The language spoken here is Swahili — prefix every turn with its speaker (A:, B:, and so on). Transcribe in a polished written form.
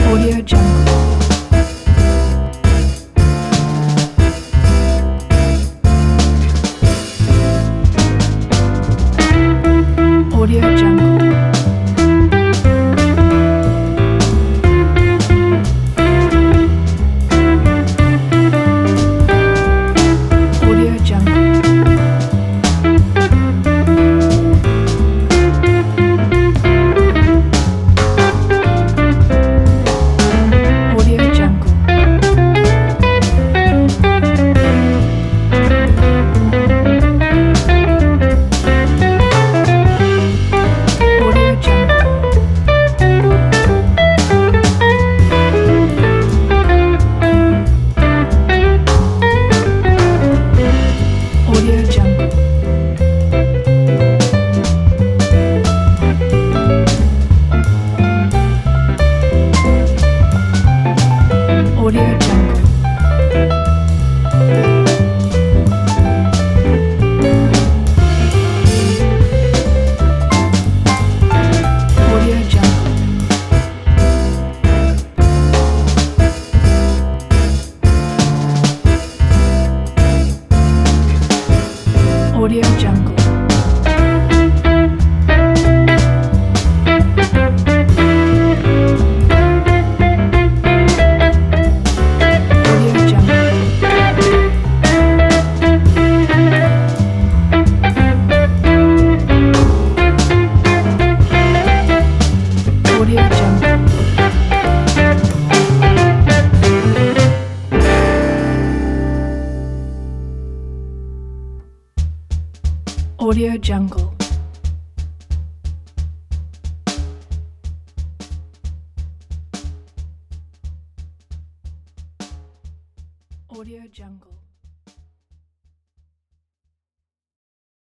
A: Audio Jungle. Audio Jungle. Audio Jungle. Audio Jungle. Audio Jungle. Audio Jungle. Audio Jungle. Audio Jungle. Audio Jungle. Audio Jungle. Audio Jungle. Audio Jungle. Audio Jungle.